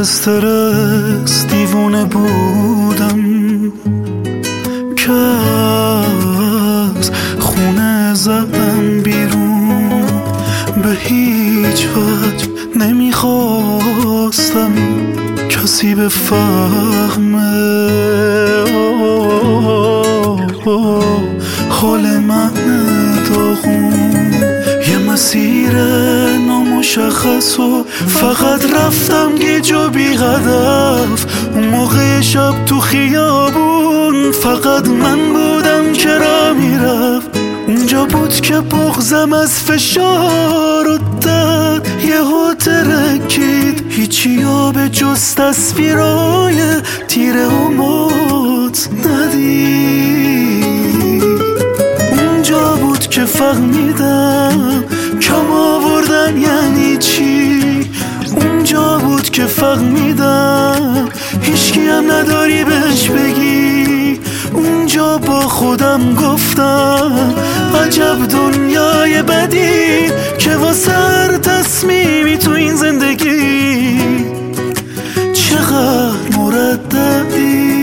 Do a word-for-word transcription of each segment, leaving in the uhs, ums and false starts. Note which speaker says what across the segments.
Speaker 1: استرس دیوونه بودم که از خونه زدم بیرون، به هیچ وجه نمیخواستم کسی بفهمه حال من داغون. یه مسیر نامشخص و فقط رفتم گیج و بی هدف. اون موقع شب تو خیابون فقط من بودم که راه میرفت. اونجا بود که بغضم از فشار و درد یهو ترکید، هیچی ها به جز تصویرای تیره و موت ندید. اونجا بود که فهمیدم کم آوردن یعنی چی. اونجا بود که فهمیدم هیچکی هم نداری بهش بگی. اونجا با خودم گفتم عجب دنیای بدی که واسه هر تصمیمی تو این زندگی چقدر مرددی.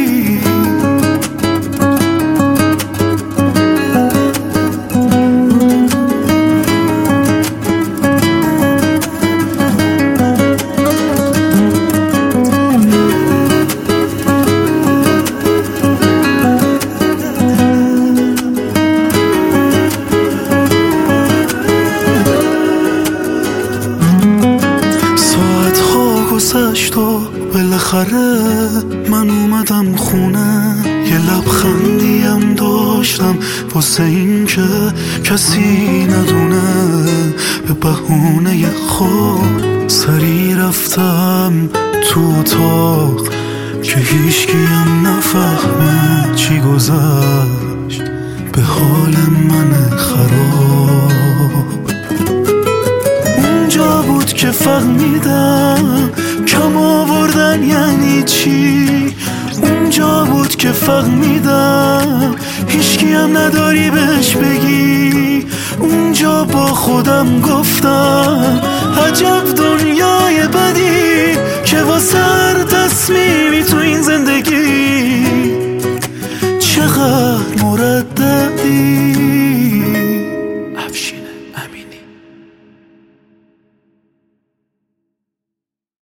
Speaker 1: گذشت و بالاخره من اومدم خونه. یه لبخندیم داشتم واسه این که کسی ندونه. به بهونه خواب سری رفتم تو اتاق که هیچکیم نفهمه چی گذشت به حال من خراب. اونجا بود که فهمیدم کم آوردن یعنی چی. اونجا بود که فهمیدم هیچکی هم نداری بهش بگی. اونجا با خودم گفتم عجب دنیای بدی